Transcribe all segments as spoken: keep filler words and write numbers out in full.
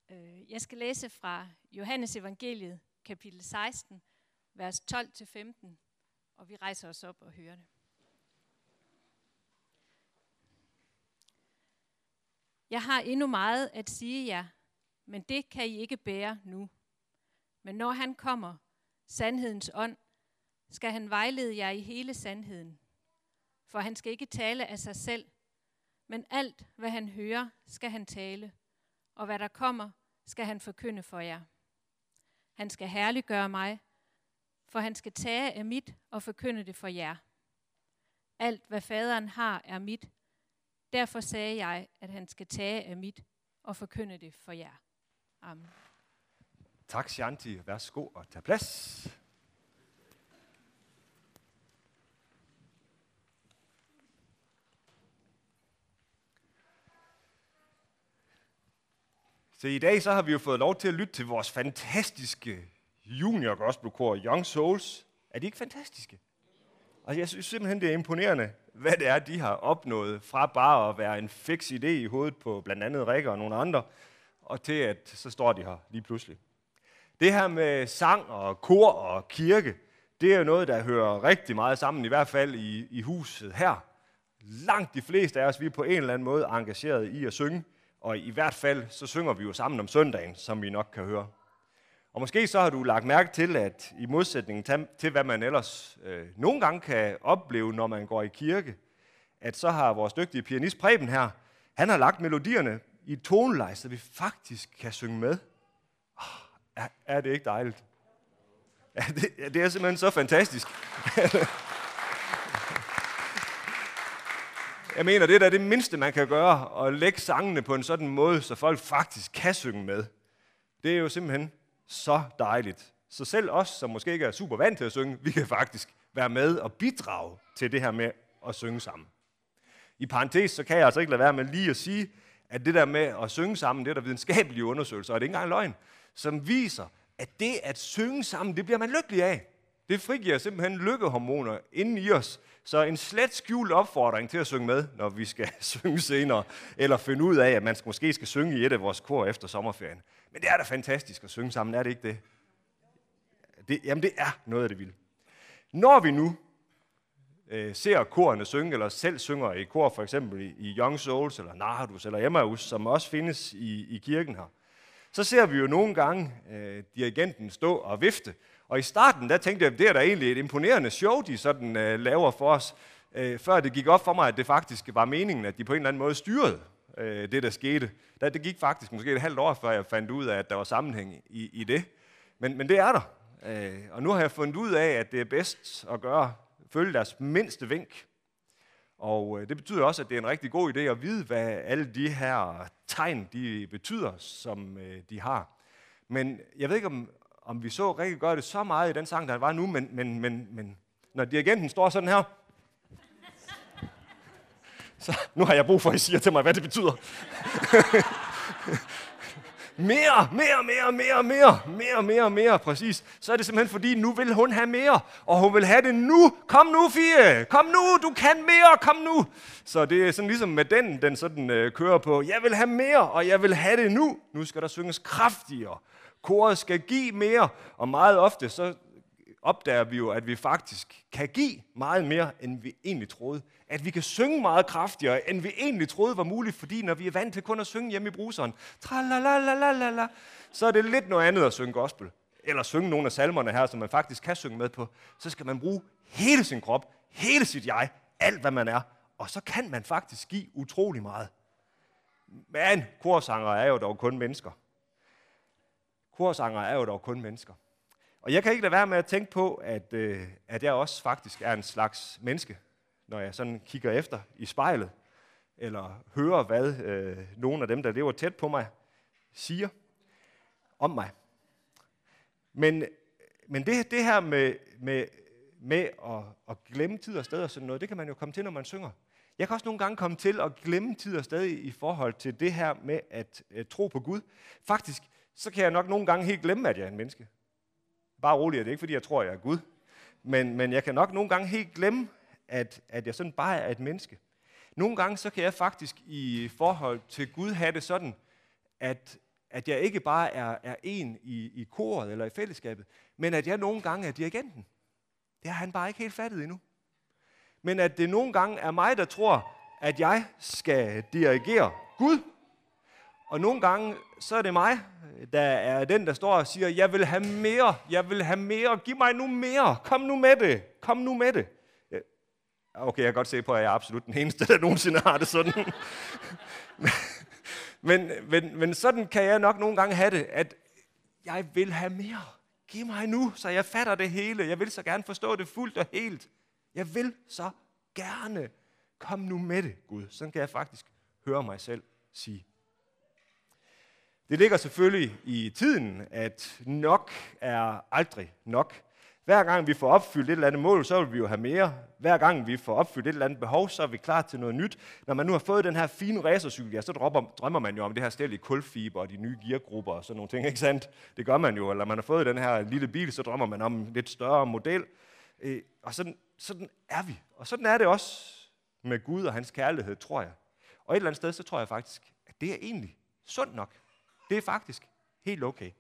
Jeg skal læse fra Johannes evangeliet, kapitel seksten, vers tolv til femten, og vi rejser os op og hører det. Jeg har endnu meget at sige jer, men det kan I ikke bære nu. Men når han kommer, sandhedens ånd, skal han vejlede jer i hele sandheden. For han skal ikke tale af sig selv, men alt, hvad han hører, skal han tale, og hvad der kommer, skal han forkynde for jer. Han skal herliggøre mig, for han skal tage af mit og forkynde det for jer. Alt, hvad faderen har, er mit. Derfor sagde jeg, at han skal tage af mit og forkynde det for jer. Amen. Tak, Shanti. Værsgo og tag plads. Så i dag så har vi jo fået lov til at lytte til vores fantastiske junior gospelkor Young Souls. Er de ikke fantastiske? Og jeg synes simpelthen, det er imponerende, hvad det er, de har opnået fra bare at være en fix idé i hovedet på blandt andet Rikke og nogle andre, og til at så står de her lige pludselig. Det her med sang og kor og kirke, det er jo noget, der hører rigtig meget sammen, i hvert fald i, i huset her. Langt de fleste af os, vi er på en eller anden måde engageret i at synge, og i hvert fald så synger vi jo sammen om søndagen, som vi nok kan høre. Og måske så har du lagt mærke til, at i modsætning til, hvad man ellers øh, nogle gange kan opleve, når man går i kirke, at så har vores dygtige pianist Preben her, han har lagt melodierne i et toneleje, så vi faktisk kan synge med. Oh, er, er det ikke dejligt? Ja, det, det er simpelthen så fantastisk. Jeg mener, det er det mindste, man kan gøre, at lægge sangene på en sådan måde, så folk faktisk kan synge med. Det er jo simpelthen så dejligt. Så selv os, som måske ikke er super vant til at synge, vi kan faktisk være med og bidrage til det her med at synge sammen. I parentes, så kan jeg altså ikke lade være med lige at sige, at det der med at synge sammen, det er der videnskabelige undersøgelser, og det er ikke engang løgn, som viser, at det at synge sammen, det bliver man lykkelig af. Det frigiver simpelthen lykkehormoner inden i os. Så en slet skjult opfordring til at synge med, når vi skal synge senere, eller finde ud af, at man måske skal synge i et af vores kor efter sommerferien. Men det er da fantastisk at synge sammen, er det ikke det? det jamen det er noget af det vilde. Når vi nu øh, ser korerne synge, eller selv synger i kor, for eksempel i, i Young Souls, eller Nardus, eller Emmaus, som også findes i, i kirken her, så ser vi jo nogle gange øh, dirigenten stå og vifte. Og i starten, der tænkte jeg, at det er da egentlig et imponerende show, de sådan øh, laver for os, øh, før det gik op for mig, at det faktisk var meningen, at de på en eller anden måde styrede øh, det, der skete. Da, det gik faktisk måske et halvt år, før jeg fandt ud af, at der var sammenhæng i, i det. Men, men det er der. Øh, og nu har jeg fundet ud af, at det er bedst at gøre, følge deres mindste vink. Og øh, det betyder også, at det er en rigtig god idé at vide, hvad alle de her tegn, de betyder, som øh, de har. Men jeg ved ikke, om om vi så rigtig gøre det så meget i den sang, der var nu, men, men, men, men når dirigenten står sådan her, så nu har jeg brug for, at I siger til mig, hvad det betyder. mere, mere, mere, mere, mere, mere, mere, mere, præcis. Så er det simpelthen fordi, nu vil hun have mere, og hun vil have det nu. Kom nu, Fie, kom nu, du kan mere, kom nu. Så det er sådan ligesom med den, den sådan øh, kører på, jeg vil have mere, og jeg vil have det nu. Nu skal der synges kraftigere. Koret skal give mere, og meget ofte så opdager vi jo, at vi faktisk kan give meget mere, end vi egentlig troede. At vi kan synge meget kraftigere, end vi egentlig troede var muligt, fordi når vi er vant til kun at synge hjemme i bruseren, tralalalala, så er det lidt noget andet at synge gospel. Eller synge nogle af salmerne her, som man faktisk kan synge med på. Så skal man bruge hele sin krop, hele sit jeg, alt hvad man er. Og så kan man faktisk give utrolig meget. Men korsangere er jo dog kun mennesker. Korsangere er jo dog kun mennesker. Og jeg kan ikke lade være med at tænke på, at, øh, at jeg også faktisk er en slags menneske, når jeg sådan kigger efter i spejlet, eller hører, hvad øh, nogle af dem, der lever tæt på mig, siger om mig. Men, men det, det her med, med, med at, at glemme tid og sted og sådan noget, det kan man jo komme til, når man synger. Jeg kan også nogle gange komme til at glemme tid og sted i forhold til det her med at, at tro på Gud. Faktisk, så kan jeg nok nogle gange helt glemme, at jeg er en menneske. Bare roligt, det er ikke, fordi jeg tror, jeg er Gud. Men, men jeg kan nok nogle gange helt glemme, at, at jeg sådan bare er et menneske. Nogle gange så kan jeg faktisk i forhold til Gud have det sådan, at, at jeg ikke bare er, er en i, i koret eller i fællesskabet, men at jeg nogle gange er dirigenten. Det har han bare ikke helt fattet endnu. Men at det nogle gange er mig, der tror, at jeg skal dirigere Gud. Og nogle gange, så er det mig, der er den, der står og siger, jeg vil have mere, jeg vil have mere, giv mig nu mere, kom nu med det, kom nu med det. Okay, jeg kan godt se på, at jeg er absolut den eneste, der nogensinde har det sådan. men, men, men sådan kan jeg nok nogle gange have det, at jeg vil have mere. Giv mig nu, så jeg fatter det hele. Jeg vil så gerne forstå det fuldt og helt. Jeg vil så gerne. Kom nu med det, Gud. Sådan kan jeg faktisk høre mig selv sige. Det ligger selvfølgelig i tiden, at nok er aldrig nok. Hver gang vi får opfyldt et eller andet mål, så vil vi jo have mere. Hver gang vi får opfyldt et eller andet behov, så er vi klar til noget nyt. Når man nu har fået den her fine racercykel, ja, så drømmer, drømmer man jo om det her stel i kulfiber og de nye geargrupper og sådan nogle ting, ikke sandt? Det gør man jo. Eller man har fået den her lille bil, så drømmer man om en lidt større model. Og sådan, sådan er vi. Og sådan er det også med Gud og hans kærlighed, tror jeg. Og et eller andet sted, så tror jeg faktisk, at det er egentlig sundt nok. Det er faktisk helt okay.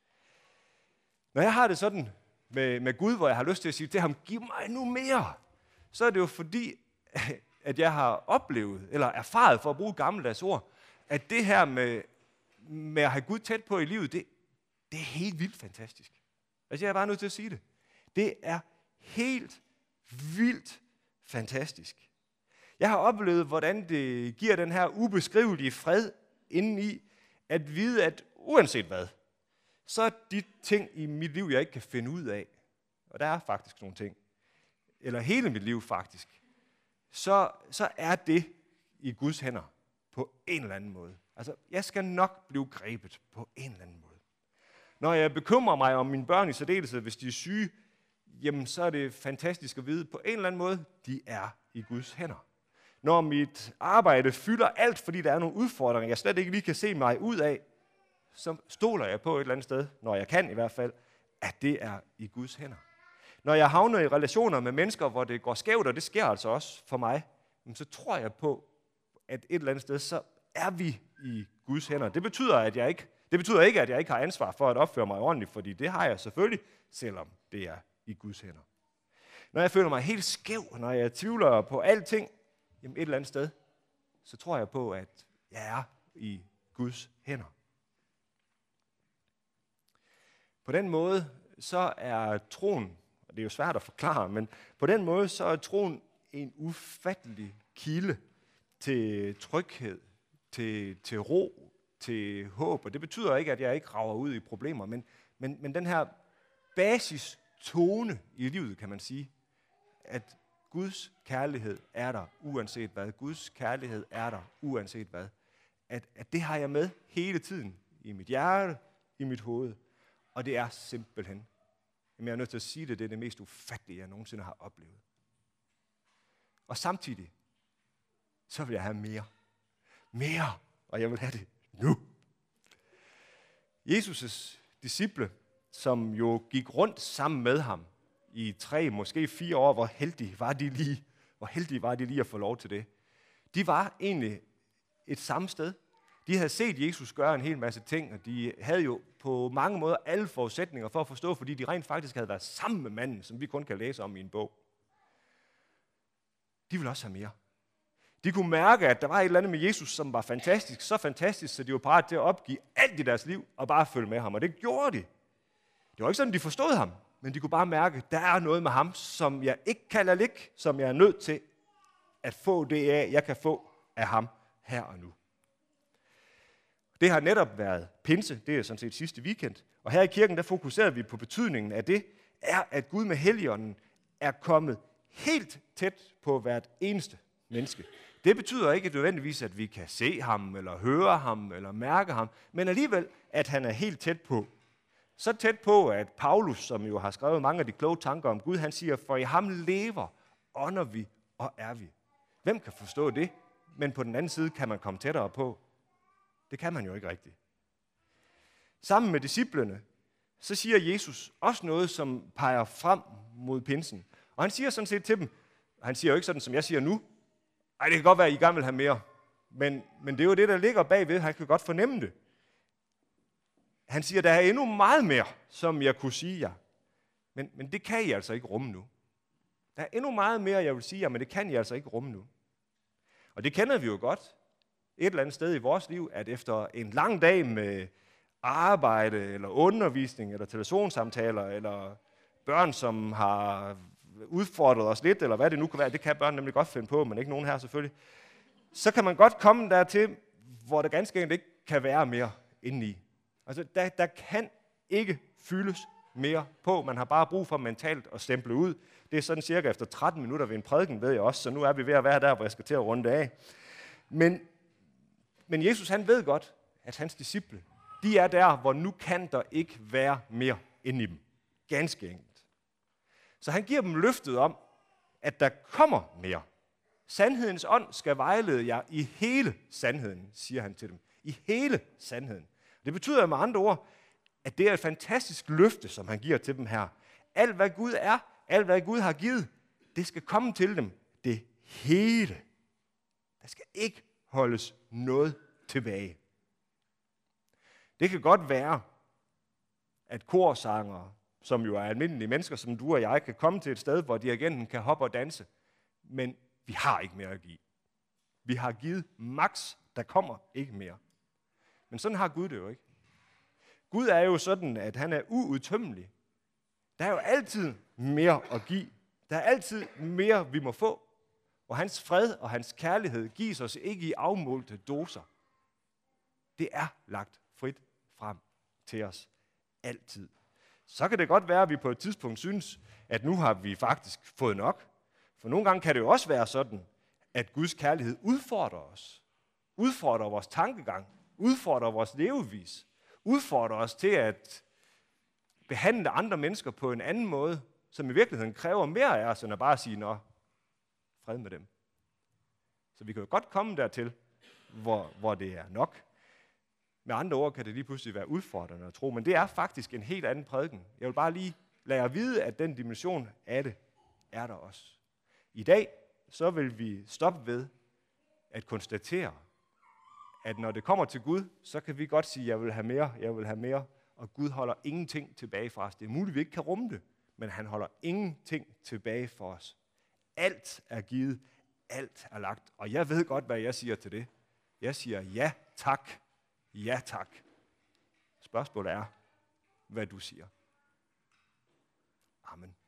Når jeg har det sådan med, med Gud, hvor jeg har lyst til at sige til ham, giv mig nu mere, så er det jo fordi, at jeg har oplevet, eller erfaret, for at bruge gammeldags ord, at det her med, med at have Gud tæt på i livet, det, det er helt vildt fantastisk. Altså jeg er bare nødt til at sige det. Det er helt vildt fantastisk. Jeg har oplevet, hvordan det giver den her ubeskrivelige fred indeni, at vide, at uanset hvad, så er de ting i mit liv, jeg ikke kan finde ud af, og der er faktisk nogle ting, eller hele mit liv faktisk, så, så er det i Guds hænder på en eller anden måde. Altså, jeg skal nok blive grebet på en eller anden måde. Når jeg bekymrer mig om mine børn i særdeleshed, hvis de er syge, jamen så er det fantastisk at vide, på en eller anden måde, de er i Guds hænder. Når mit arbejde fylder alt, fordi der er nogle udfordringer, jeg slet ikke lige kan se mig ud af, så stoler jeg på et eller andet sted, når jeg kan i hvert fald, at det er i Guds hænder. Når jeg havner i relationer med mennesker, hvor det går skævt, og det sker altså også for mig, så tror jeg på, at et eller andet sted, så er vi i Guds hænder. Det betyder, at jeg ikke, det betyder ikke, at jeg ikke har ansvar for at opføre mig ordentligt, fordi det har jeg selvfølgelig, selvom det er i Guds hænder. Når jeg føler mig helt skæv, når jeg tvivler på alting, jamen et eller andet sted, så tror jeg på, at jeg er i Guds hænder. På den måde, så er troen, og det er jo svært at forklare, men på den måde, så er troen en ufattelig kilde til tryghed, til, til ro, til håb. Og det betyder ikke, at jeg ikke rager ud i problemer, men, men, men den her basistone i livet, kan man sige, at Guds kærlighed er der, uanset hvad. Guds kærlighed er der, uanset hvad. At, at det har jeg med hele tiden i mit hjerte, i mit hoved. Og det er simpelthen, jamen jeg er nødt til at sige det, det er det mest ufattelige, jeg nogensinde har oplevet. Og samtidig, så vil jeg have mere. Mere, og jeg vil have det nu. Jesus' disciple, som jo gik rundt sammen med ham i tre, måske fire år, hvor heldige var de lige, hvor heldige var de lige at få lov til det. De var egentlig et samme sted. De havde set Jesus gøre en hel masse ting, og de havde jo på mange måder alle forudsætninger for at forstå, fordi de rent faktisk havde været sammen med manden, som vi kun kan læse om i en bog. De ville også have mere. De kunne mærke, at der var et eller andet med Jesus, som var fantastisk, så fantastisk, så de var parat til at opgive alt i deres liv og bare følge med ham. Og det gjorde de. Det var ikke sådan, de forstod ham, men de kunne bare mærke, at der er noget med ham, som jeg ikke kan lade ligge, som jeg er nødt til at få det af, jeg kan få af ham her og nu. Det har netop været pinse, det er sådan set sidste weekend. Og her i kirken, der fokuserede vi på betydningen af det, er, at Gud med Helligånden er kommet helt tæt på hvert eneste menneske. Det betyder ikke nødvendigvis, at vi kan se ham, eller høre ham, eller mærke ham, men alligevel, at han er helt tæt på. Så tæt på, at Paulus, som jo har skrevet mange af de kloge tanker om Gud, han siger, for i ham lever, ånder vi og er vi. Hvem kan forstå det? Men på den anden side kan man komme tættere på. Det kan man jo ikke rigtigt. Sammen med disciplene, så siger Jesus også noget, som peger frem mod pinsen. Og han siger sådan set til dem, han siger jo ikke sådan, som jeg siger nu, ej, det kan godt være, at I gerne vil have mere. Men, men det er jo det, der ligger bagved. Han kan godt fornemme det. Han siger, der er endnu meget mere, som jeg kunne sige jer. Men, men det kan I altså ikke rumme nu. Der er endnu meget mere, jeg vil sige jer, men det kan I altså ikke rumme nu. Og det kender vi jo godt. Et eller andet sted i vores liv, at efter en lang dag med arbejde, eller undervisning, eller telefonsamtaler, eller børn, som har udfordret os lidt, eller hvad det nu kan være, det kan børn nemlig godt finde på, men ikke nogen her selvfølgelig, så kan man godt komme dertil, hvor der ganske enkelt ikke kan være mere indeni. Altså, der, der kan ikke fyldes mere på. Man har bare brug for mentalt at stemple ud. Det er sådan cirka efter tretten minutter ved en prædiken, ved jeg også, så nu er vi ved at være der, hvor jeg skal til at runde af. Men, men Jesus, han ved godt, at hans disciple, de er der, hvor nu kan der ikke være mere inde i dem. Ganske enkelt. Så han giver dem løftet om, at der kommer mere. Sandhedens ånd skal vejlede jer i hele sandheden, siger han til dem. I hele sandheden. Det betyder med andre ord, at det er et fantastisk løfte, som han giver til dem her. Alt hvad Gud er, alt hvad Gud har givet, det skal komme til dem. Det hele. Der skal ikke holdes noget tilbage. Det kan godt være, at korsangere, som jo er almindelige mennesker, som du og jeg, kan komme til et sted, hvor dirigenten kan hoppe og danse. Men vi har ikke mere at give. Vi har givet max, der kommer ikke mere. Men sådan har Gud det jo ikke. Gud er jo sådan, at han er uudtømmelig. Der er jo altid mere at give. Der er altid mere, vi må få. Og hans fred og hans kærlighed gives os ikke i afmålte doser. Det er lagt frit frem til os altid. Så kan det godt være, at vi på et tidspunkt synes, at nu har vi faktisk fået nok. For nogle gange kan det jo også være sådan, at Guds kærlighed udfordrer os. Udfordrer vores tankegang. Udfordrer vores levevis. Udfordrer os til at behandle andre mennesker på en anden måde, som i virkeligheden kræver mere af os, end at bare sige, nå, fred med dem. Så vi kan jo godt komme dertil, hvor, hvor det er nok. Med andre ord kan det lige pludselig være udfordrende at tro, men det er faktisk en helt anden prædiken. Jeg vil bare lige lade jer vide, at den dimension af det er der også. I dag så vil vi stoppe ved at konstatere, at når det kommer til Gud, så kan vi godt sige, jeg vil have mere, jeg vil have mere, og Gud holder ingenting tilbage fra os. Det er muligt, vi ikke kan rumme det, men han holder ingenting tilbage for os. Alt er givet, alt er lagt, og jeg ved godt, hvad jeg siger til det. Jeg siger ja tak, ja tak. Spørgsmålet er, hvad du siger. Amen.